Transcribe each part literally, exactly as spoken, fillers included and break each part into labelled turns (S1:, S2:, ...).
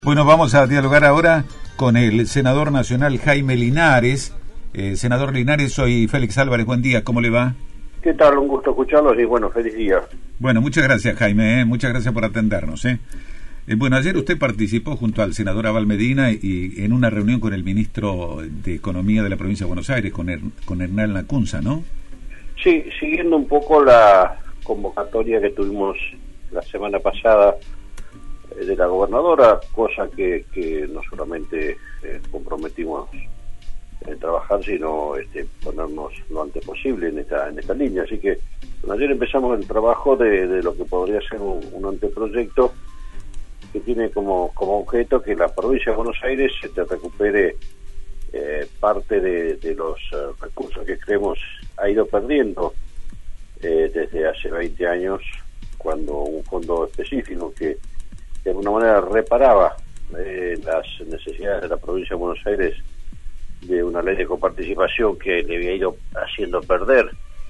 S1: Bueno, vamos a dialogar ahora con el senador nacional Jaime Linares. Eh, senador Linares, soy Félix Álvarez, buen día, ¿cómo le va?
S2: ¿Qué tal? Un gusto escucharlos y bueno, feliz día.
S1: Bueno, muchas gracias Jaime, eh, muchas gracias por atendernos. Eh. Eh, bueno, ayer usted participó junto al senador Abal Medina y en una reunión con el ministro de Economía de la provincia de Buenos Aires, con, Her con Hernán Lacunza, ¿no?
S2: Sí, siguiendo un poco la convocatoria que tuvimos la semana pasada de la gobernadora, cosa que, que no solamente eh, comprometimos en trabajar, sino este, ponernos lo antes posible en esta en esta línea. Así que bueno, ayer empezamos el trabajo de, de lo que podría ser un, un anteproyecto que tiene como, como objeto que la provincia de Buenos Aires se recupere eh, parte de, de los uh, recursos que creemos ha ido perdiendo eh, desde hace veinte años, cuando un fondo específico que de alguna manera reparaba eh, las necesidades de la provincia de Buenos Aires de una ley de coparticipación que le había ido haciendo perder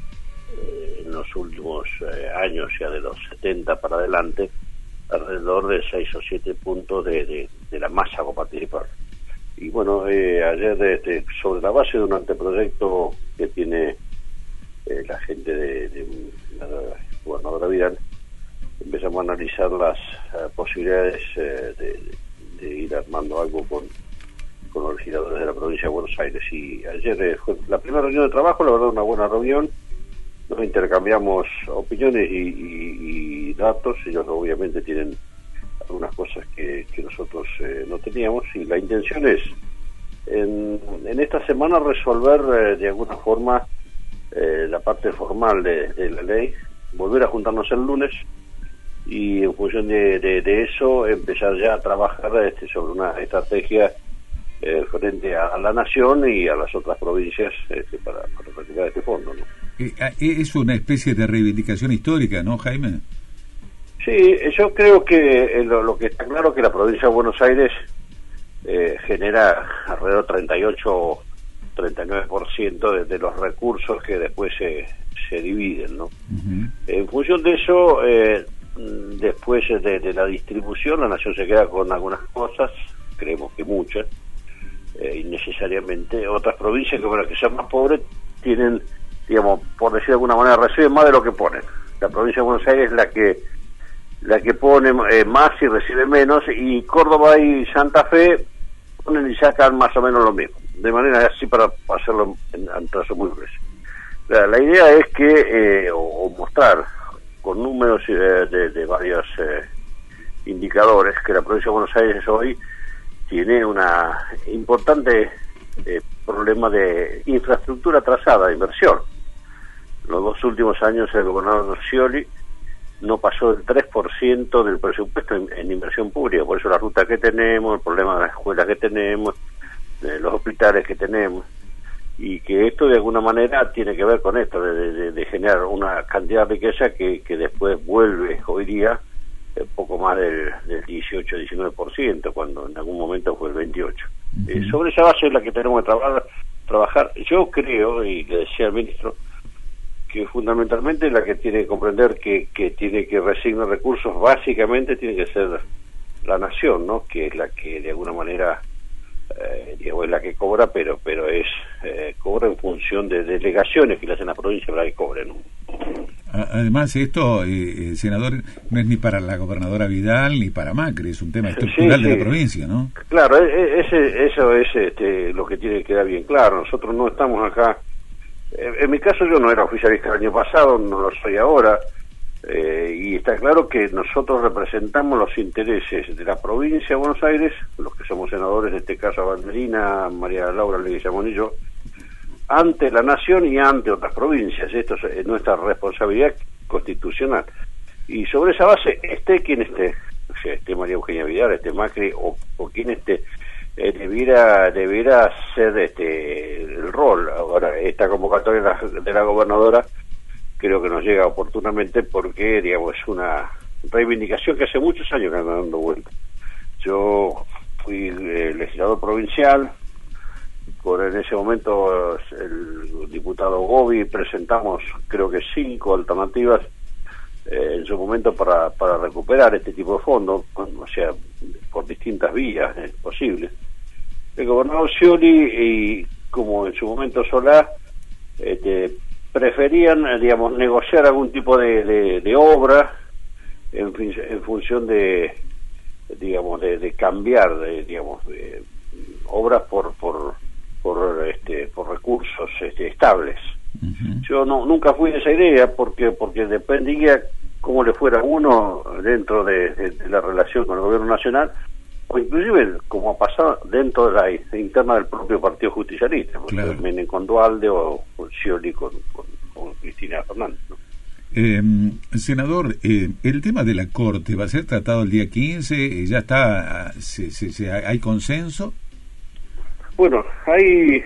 S2: eh, en los últimos eh, años, ya de los setenta para adelante, alrededor de seis o siete puntos de, de, de la masa a coparticipar. Y bueno, eh, ayer este, sobre la base de un anteproyecto que tiene eh, la gente de, de la gobernadora Vidal, empezamos a analizar las uh, posibilidades uh, de, de ir armando algo con, con los legisladores de la provincia de Buenos Aires. Y ayer eh, fue la primera reunión de trabajo, la verdad una buena reunión, nos intercambiamos opiniones y, y, y datos. Ellos obviamente tienen algunas cosas que, que nosotros eh, no teníamos, y la intención es en, en esta semana resolver eh, de alguna forma eh, la parte formal de, de la ley, volver a juntarnos el lunes y en función de, de, de eso empezar ya a trabajar este, sobre una estrategia eh, frente a, a la nación y a las otras provincias este, para, para recuperar este fondo, ¿no?
S1: Es una especie de reivindicación histórica, ¿no, Jaime?
S2: Sí, yo creo que eh, lo, lo que está claro es que la provincia de Buenos Aires eh, genera alrededor del treinta y ocho, treinta y nueve por ciento de, de los recursos que después se, se dividen, ¿no? Uh-huh. En función de eso, eh, después de, de la distribución, la nación se queda con algunas cosas, creemos que muchas, eh, innecesariamente. Otras provincias que, bueno, que son más pobres tienen, digamos, por decir de alguna manera, reciben más de lo que ponen. La provincia de Buenos Aires es la que la que pone eh, más y recibe menos, y Córdoba y Santa Fe ponen y sacan más o menos lo mismo, de manera así para hacerlo en, en trazo muy grueso. La, la idea es que, eh, o, o mostrar con números eh, de, de varios eh, indicadores, que la provincia de Buenos Aires hoy tiene una importante eh, problema de infraestructura atrasada, de inversión. Los dos últimos años el gobernador Scioli no pasó del tres por ciento del presupuesto en, en inversión pública, por eso la ruta que tenemos, el problema de las escuelas que tenemos, de los hospitales que tenemos, y que esto de alguna manera tiene que ver con esto, de, de, de generar una cantidad de riqueza que, que después vuelve hoy día eh, poco más del, del dieciocho a diecinueve por ciento, cuando en algún momento fue el veintiocho por ciento. Uh-huh. Eh, sobre esa base es la que tenemos que trabajar. trabajar. Yo creo, y le decía al ministro, que fundamentalmente la que tiene que comprender que, que tiene que resignar recursos, básicamente tiene que ser la nación, ¿no? Que es la que de alguna manera Eh, digamos, es la que cobra, pero pero es eh, cobra en función de delegaciones que le hacen a la provincia para que cobren, ¿no?
S1: Además, esto, eh, senador, no es ni para la gobernadora Vidal ni para Macri, es un tema estructural sí, sí. de la provincia, ¿no?
S2: Claro, ese, eso es este, lo que tiene que quedar bien claro. Nosotros no estamos acá, en mi caso yo no era oficialista el año pasado, no lo soy ahora, Eh, y está claro que nosotros representamos los intereses de la provincia de Buenos Aires, los que somos senadores, en este caso Abal Medina, María Laura Leguizamón y yo, ante la nación y ante otras provincias. Esto es nuestra responsabilidad constitucional. Y sobre esa base, esté quien esté, o sea, esté María Eugenia Vidal, esté Macri, o, o quien esté, eh, debiera, debiera ser este el rol. Ahora, esta convocatoria de la, de la gobernadora creo que nos llega oportunamente porque, digamos, es una reivindicación que hace muchos años que anda dando vuelta. Yo fui eh, legislador provincial, por en ese momento el diputado Gobi presentamos creo que cinco alternativas eh, en su momento para, para recuperar este tipo de fondos, o sea, por distintas vías es posible. El gobernador Scioli y como en su momento Solá este, preferían, digamos, negociar algún tipo de, de, de obra en, en función de, digamos, de, de cambiar, de, digamos, de, obras por por por este por recursos este, estables. Uh-huh. Yo no nunca fui de esa idea porque porque dependía cómo le fuera a uno dentro de, de, de la relación con el gobierno nacional, o inclusive como ha pasado dentro de la interna del propio Partido Justicialista, claro. Menem con Duhalde o, o Scioli con, con, con Cristina Fernández, ¿no?
S1: Eh, senador, eh, el tema de la Corte va a ser tratado el día quince, ya está, se, se, se, ¿hay consenso?
S2: Bueno, hay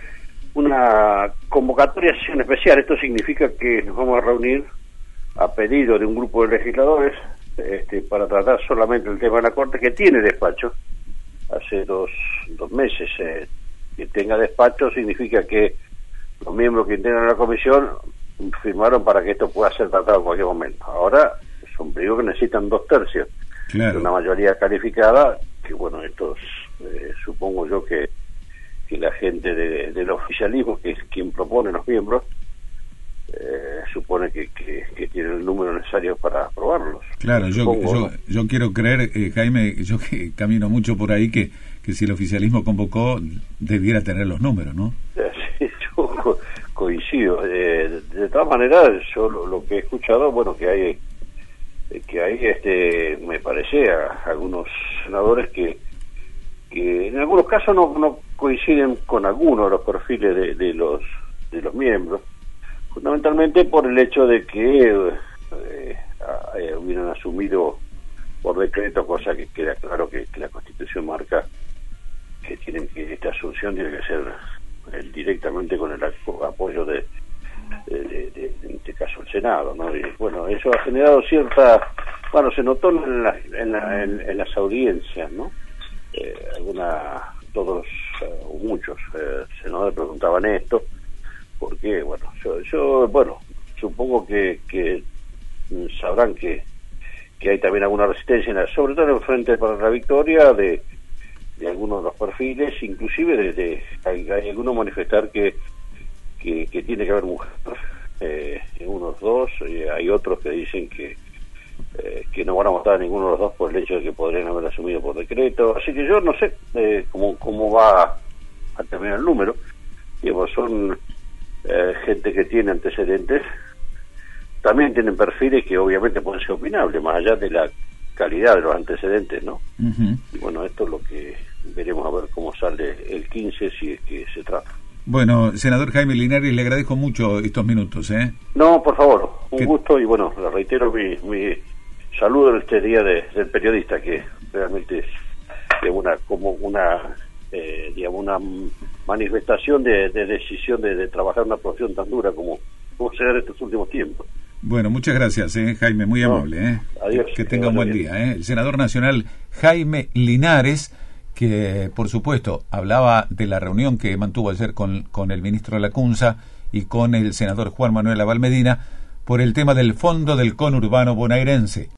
S2: una convocatoria a sesión especial. Esto significa que nos vamos a reunir a pedido de un grupo de legisladores este, para tratar solamente el tema de la Corte, que tiene despacho. Hace dos, dos meses eh, que tenga despacho significa que los miembros que integran la comisión firmaron para que esto pueda ser tratado en cualquier momento. Ahora son pedidos que necesitan dos tercios, claro, de una mayoría calificada, que bueno, estos eh, supongo yo que que la gente de, del oficialismo, que es quien propone los miembros, eh, supone que, que, que tiene el número necesario para aprobarlos.
S1: Claro, yo Supongo, yo, ¿no? yo quiero creer, eh, Jaime, yo que camino mucho por ahí, que, que si el oficialismo convocó, debiera tener los números, ¿no?
S2: Sí, yo co coincido. Eh, de, de todas maneras, yo lo, lo que he escuchado, bueno, que hay, que hay este, me parece, a, a algunos senadores que que en algunos casos no, no coinciden con algunos de los perfiles de, de los de los miembros, fundamentalmente por el hecho de que eh, eh, hubieran asumido por decreto, cosa que queda claro que, que la Constitución marca que tienen que esta asunción tiene que ser eh, directamente con el apoyo de, de, de, de en este caso el Senado, ¿no? Y bueno, eso ha generado cierta, bueno, se notó en, la, en, la, en, en las audiencias, ¿no? Eh, alguna, todos, uh, muchos eh, senadores preguntaban esto, porque, bueno, yo, yo bueno, supongo que, que sabrán que, que hay también alguna resistencia, en la, sobre todo en el Frente para la Victoria, de, de algunos de los perfiles, inclusive de, de hay, hay algunos manifestar que, que, que tiene que haber mujeres, eh, unos dos, y hay otros que dicen que Eh, que no van a votar a ninguno de los dos por el hecho de que podrían haber asumido por decreto, así que yo no sé eh, cómo, cómo va a, a terminar el número. Digo, son eh, gente que tiene antecedentes, también tienen perfiles que obviamente pueden ser opinables, más allá de la calidad de los antecedentes, ¿no? Uh-huh. Y bueno, esto es lo que veremos a ver cómo sale el quince, si es que se trata.
S1: Bueno, senador Jaime Linares, le agradezco mucho estos minutos, ¿eh?
S2: No, por favor, un
S1: ¿Qué?
S2: gusto, y bueno, le reitero mi, mi saludo en este día de, del periodista, que realmente es de una como una eh, digamos una manifestación de, de decisión de, de trabajar una profesión tan dura como, como se da en estos últimos tiempos.
S1: Bueno, muchas gracias, ¿eh? Jaime, muy amable, ¿eh?
S2: Adiós.
S1: Que, que tenga un buen día, ¿eh? El senador nacional Jaime Linares, que por supuesto hablaba de la reunión que mantuvo ayer con, con el ministro Lacunza y con el senador Juan Manuel Abalmedina por el tema del fondo del conurbano bonaerense.